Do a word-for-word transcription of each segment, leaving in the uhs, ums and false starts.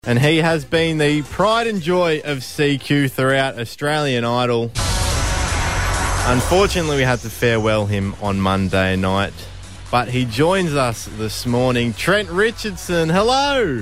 And he has been the pride and joy of C Q throughout Australian Idol. Unfortunately, we had to farewell him on Monday night. But he joins us this morning. Trent Richardson, hello.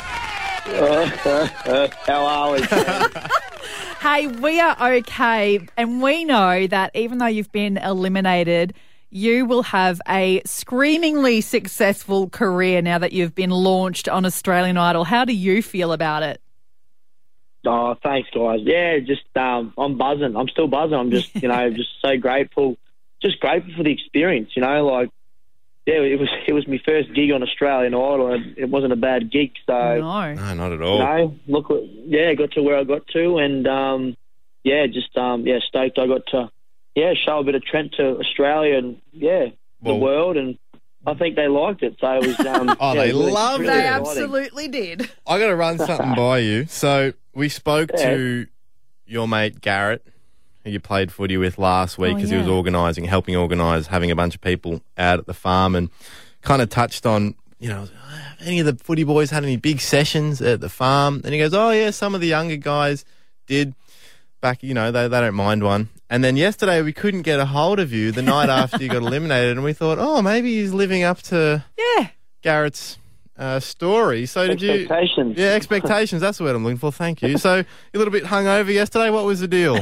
How are we? Hey, we are okay. And we know that even though you've been eliminated, you will have a screamingly successful career now that you've been launched on Australian Idol. How do you feel about it? Oh, thanks, guys. Yeah, just um, I'm buzzing. I'm still buzzing. I'm just, you know, just so grateful. Just grateful for the experience, you know, like, yeah, it was it was my first gig on Australian Idol, and it wasn't a bad gig. So, no, no not at all. You know, look, yeah, got to where I got to, and um, yeah, just um, yeah, stoked I got to, yeah, show a bit of Trent to Australia and yeah, well, the world, and I think they liked it. So it was. Um, oh, yeah, they really, loved really it. They exciting. absolutely did. I got to run something by you. So we spoke Yeah. to your mate Garrett, who you played footy with last week, Oh, because yeah. he was organising, helping organise, having a bunch of people out at the farm, and kind of touched on, you know, have any of the footy boys had any big sessions at the farm? And he goes, oh, yeah, some of the younger guys did back, you know, they, they don't mind one. And then yesterday we couldn't get a hold of you the night after you got eliminated, and we thought, oh, maybe he's living up to Yeah. Garrett's uh, story. So did you... Expectations. Yeah, expectations. That's the word I'm looking for. Thank you. So, a little bit hungover yesterday. What was the deal?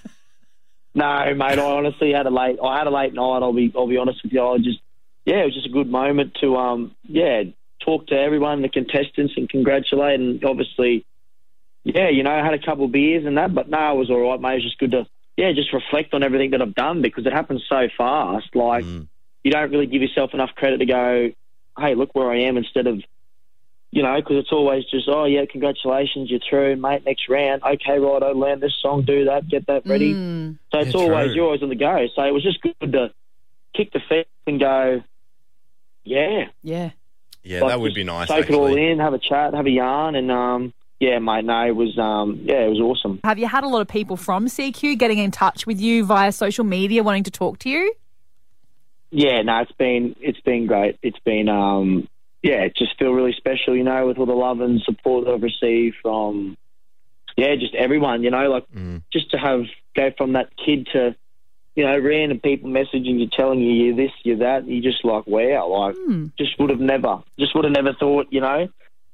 No, mate. I honestly had a late. I had a late night. I'll be. I'll be honest with you. I just. Yeah, it was just a good moment to. Um. Yeah, talk to everyone, the contestants, and congratulate. And obviously, yeah, you know, I had a couple of beers and that, but no, it was all right, mate. It was just good to. Yeah, just reflect on everything that I've done, because it happens so fast. Like, Mm. you don't really give yourself enough credit to go, hey, look where I am, instead of. You know, because it's always just, oh, yeah, congratulations, you're through, mate, next round. Okay, right, I learn this song, do that, get that ready. Mm. So it's Yeah, always, true. you're always on the go. So it was just good to kick the feet and go, yeah. Yeah. Yeah, Like, that would just be nice, Soak it all actually. in, have a chat, have a yarn, and, um, yeah, mate, no, it was, um, yeah, it was awesome. Have you had a lot of people from C Q getting in touch with you via social media wanting to talk to you? Yeah, no, it's been, it's been great. It's been, um, yeah, it just feel really special, you know, with all the love and support that I've received from, yeah, just everyone, you know, like Mm. just to have, go from that kid to, you know, random people messaging you, telling you you're this, you're that, you just like, wow, like, Mm. just would have never, just would have never thought, you know.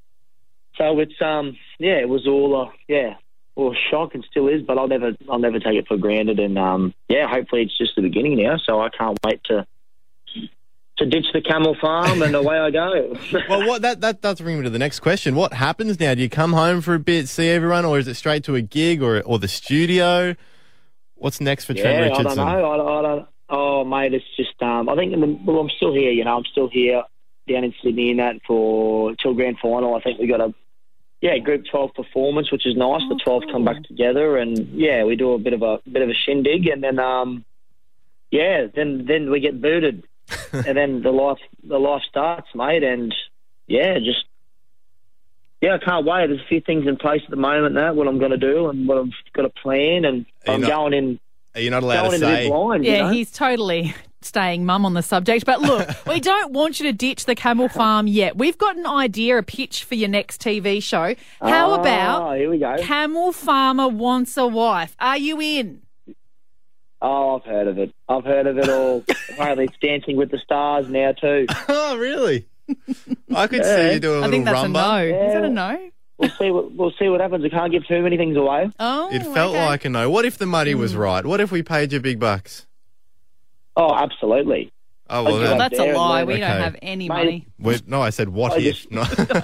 So it's, um, yeah, it was all, uh, yeah, well, shock and still is, but I'll never, I'll never take it for granted. And, um, yeah, hopefully it's just the beginning now, so I can't wait to, to ditch the camel farm and away I go. Well, what that, that does bring me to the next question. What happens now? Do you come home for a bit, see everyone, or is it straight to a gig or or the studio? What's next for Trent Yeah, I Richardson? don't know. I, don't- I don't. Oh, mate, it's just. Um, I think. In the, well, I'm still here. You know, I'm still here down in Sydney and that for till grand final. I think we got a yeah group twelve performance, which is nice. Oh, the twelve cool. come back together, and yeah, we do a bit of a bit of a shindig, and then um, yeah, then then we get booted, and then the life the life starts, mate, and yeah, just. Yeah, I can't wait. There's a few things in place at the moment now, what I'm going to do and what I've got to plan, and Are you I'm not- going in Are you not allowed going to in a bit say? blind. you Yeah, know? he's totally staying mum on the subject. But look, we don't want you to ditch the camel farm yet. We've got an idea, a pitch for your next T V show. How Ah, about here we go. Camel Farmer Wants a Wife? Are you in? Oh, I've heard of it. I've heard of it all. Apparently, it's Dancing with the Stars now too. Oh, really? I could Yeah. see you doing a I little think that's rumba. a no. Is that a Yeah. no? We'll see. What, we'll see what happens. I can't give too many things away. Oh, It felt okay. like a no. What if the money was Hmm. right? What if we paid you big bucks? Oh, absolutely. Oh, well, Okay. Well, then, that's a There, lie. there. We don't Okay. have any Mate. money. we- no, I said what I if. just- No.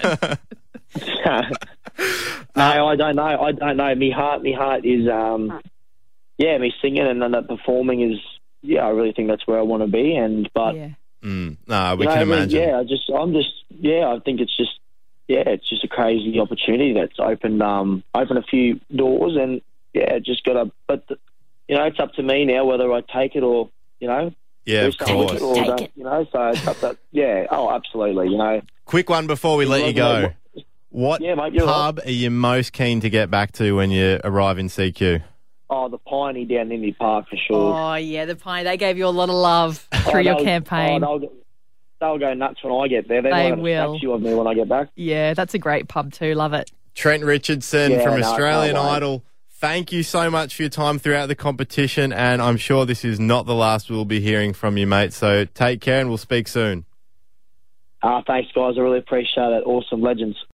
no, I don't know. I don't know. Me heart, me heart is, um, yeah, me singing and then that performing is, yeah, I really think that's where I want to be. And but Yeah. Mm, no, we you know, can I mean, imagine. yeah, I just, I'm just, yeah, I think it's just, yeah, it's just a crazy opportunity that's opened, um, opened a few doors, and yeah, just got to, but the, you know, it's up to me now whether I take it or, you know, Yeah, do of something with course. it or Take don't, it. you know, so it's up to, yeah, oh, absolutely, you know. Quick one before we let you go. What Yeah, mate, you're pub are you most keen to get back to when you arrive in C Q? Oh, the Piney down in the park for sure. Oh, yeah, the pie. They gave you a lot of love through Oh, your they'll- campaign. Oh, they'll, they'll go nuts when I get there. They, They will have will. a statue of me when I get back. Yeah, that's a great pub too. Love it. Trent Richardson Yeah, from no, I Australian can't wait. Idol. Thank you so much for your time throughout the competition, and I'm sure this is not the last we'll be hearing from you, mate. So take care, and we'll speak soon. Uh, thanks, guys. I really appreciate it. Awesome. Legends.